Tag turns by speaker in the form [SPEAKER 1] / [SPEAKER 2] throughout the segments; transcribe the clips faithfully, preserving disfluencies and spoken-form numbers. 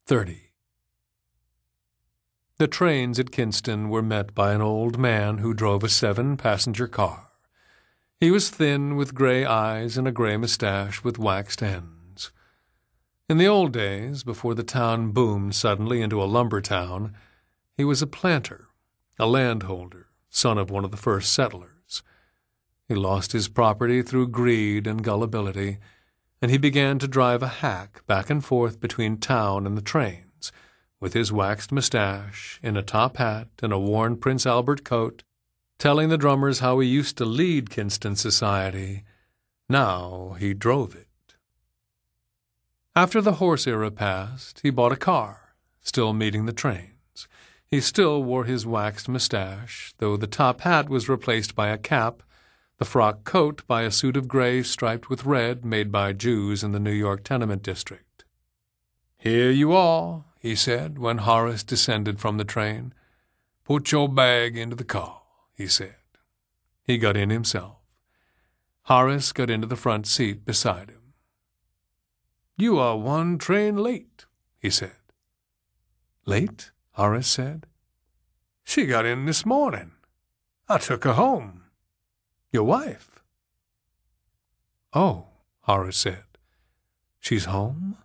[SPEAKER 1] thirty. The trains at Kinston were met by an old man who drove a seven-passenger car. He was thin, with gray eyes and a gray mustache with waxed ends. In the old days, before the town boomed suddenly into a lumber town, he was a planter, a landholder, son of one of the first settlers. He lost his property through greed and gullibility, and he began to drive a hack back and forth between town and the trains, with his waxed mustache, in a top hat and a worn Prince Albert coat, telling the drummers how he used to lead Kinston society. Now he drove it. After the horse era passed, he bought a car, still meeting the trains. He still wore his waxed mustache, though the top hat was replaced by a cap, the frock coat by a suit of gray striped with red made by Jews in the New York tenement district. "Here you are," he said when Horace descended from the train. "Put your bag into the car," he said. He got in himself. Horace got into the front seat beside him. "You are one train late," he said. "Late?" Horace said. "She got in this morning. I took her home." "Your wife?" "Oh," Horace said. "She's home?"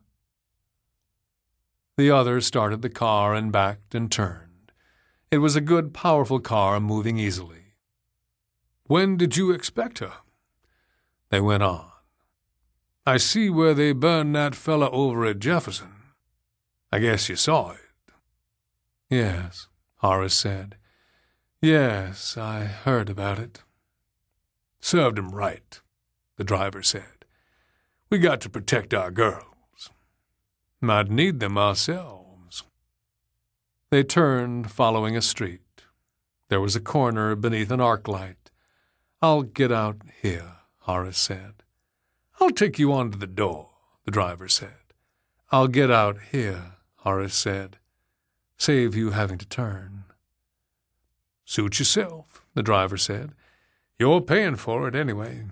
[SPEAKER 1] The other started the car and backed and turned. It was a good, powerful car moving easily. "When did you expect her?" They went on. "I see where they burned that fella over at Jefferson. I guess you saw it." "Yes," Horace said. "Yes, I heard about it." "Served him right," the driver said. "We got to protect our girls. Might need them ourselves." They turned, following a street. There was a corner beneath an arc light. "I'll get out here," Horace said. "I'll take you on to the door," the driver said. "I'll get out here," Horace said. "Save you having to turn." "Suit yourself," the driver said. "You're paying for it anyway."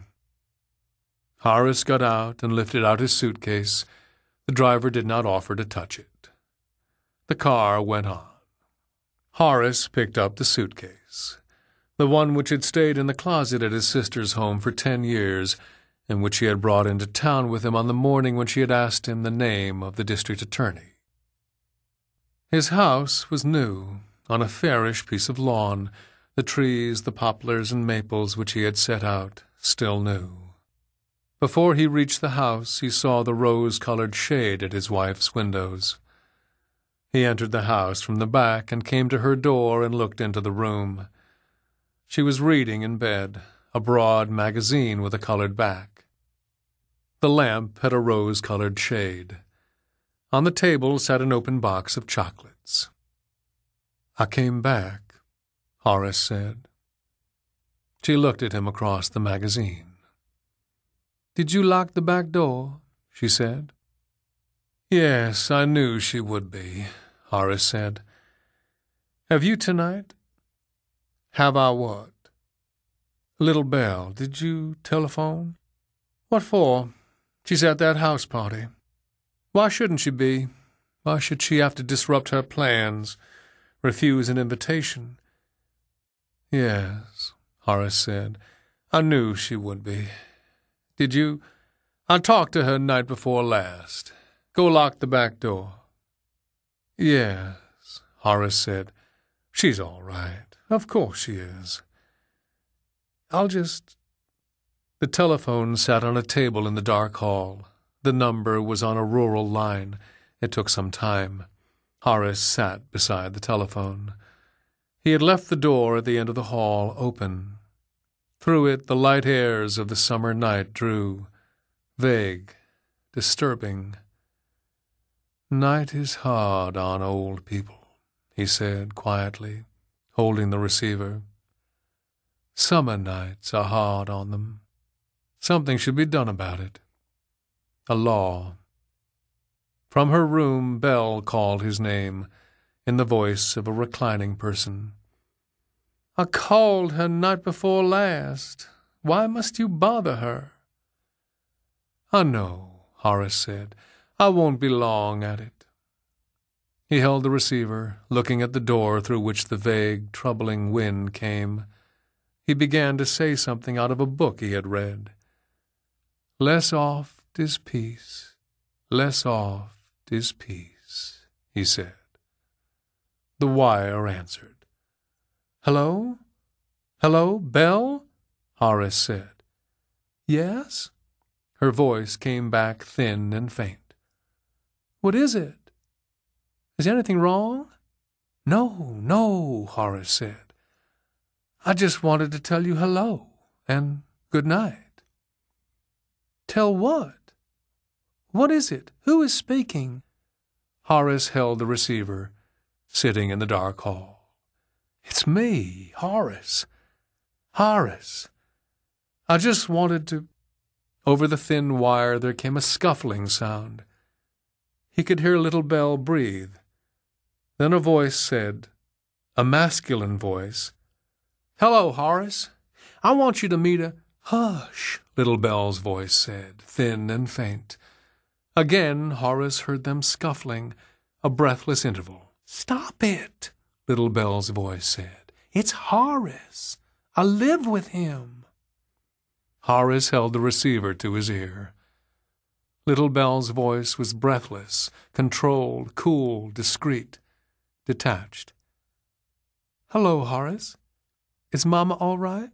[SPEAKER 1] Horace got out and lifted out his suitcase. The driver did not offer to touch it. The car went on. Horace picked up the suitcase, the one which had stayed in the closet at his sister's home for ten years, and which he had brought into town with him on the morning when she had asked him the name of the district attorney. His house was new, on a fairish piece of lawn, the trees, the poplars and maples which he had set out, still new. Before he reached the house, he saw the rose-colored shade at his wife's windows. He entered the house from the back and came to her door and looked into the room. She was reading in bed, a broad magazine with a colored back. The lamp had a rose-colored shade. On the table sat an open box of chocolates. "I came back," Horace said. She looked at him across the magazine. "Did you lock the back door?" she said. "Yes, I knew she would be," Horace said. "Have you tonight?" "Have I what?" "Little Belle, did you telephone?" "What for? She's at that house party." "Why shouldn't she be? Why should she have to disrupt her plans, refuse an invitation?" "Yes," Horace said. "I knew she would be. Did you? I talked to her night before last. Go lock the back door." "Yes," Horace said. "She's all right. Of course she is. I'll just—" The telephone sat on a table in the dark hall. The number was on a rural line. It took some time. Horace sat beside the telephone. He had left the door at the end of the hall open. Through it the light airs of the summer night drew, vague, disturbing. "Night is hard on old people," he said quietly, holding the receiver. "Summer nights are hard on them. Something should be done about it. A law." From her room, Belle called his name, in the voice of a reclining person. "I called her night before last. Why must you bother her?" "I know," Horace said. "I won't be long at it." He held the receiver, looking at the door through which the vague, troubling wind came. He began to say something out of a book he had read. "Less oft is peace, less oft is peace," he said. The wire answered. "Hello? Hello, Belle?" Horace said. "Yes?" Her voice came back thin and faint. "What is it? Is anything wrong?" "No, no," Horace said. "I just wanted to tell you hello and good night." "Tell what? What is it? Who is speaking?" Horace held the receiver, sitting in the dark hall. "It's me, Horace. Horace. I just wanted to—" Over the thin wire there came a scuffling sound. He could hear little Belle breathe. Then a voice said, a masculine voice, "Hello, Horace. I want you to meet a—" "Hush," little Belle's voice said, thin and faint. Again Horace heard them scuffling, a breathless interval. "Stop it," little Belle's voice said. "It's Horace. I live with him." Horace held the receiver to his ear. Little Belle's voice was breathless, controlled, cool, discreet, detached. "Hello, Horace. Is Mama all right?"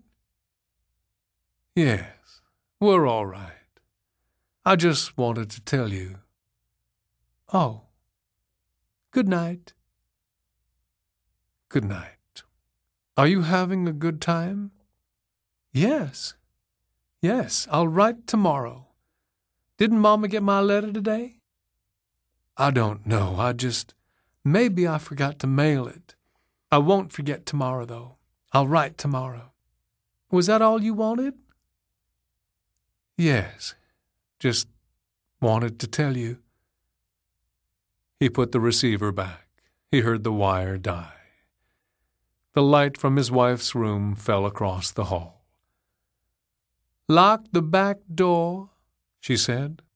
[SPEAKER 1] "Yes, we're all right. I just wanted to tell you." "Oh. Good night." "Good night. Are you having a good time?" "Yes. Yes, I'll write tomorrow. Didn't Mama get my letter today?" "I don't know. I just... Maybe I forgot to mail it. I won't forget tomorrow, though. I'll write tomorrow." "Was that all you wanted?" "Yes. Just wanted to tell you." He put the receiver back. He heard the wire die. The light from his wife's room fell across the hall. "Lock the back door," she said.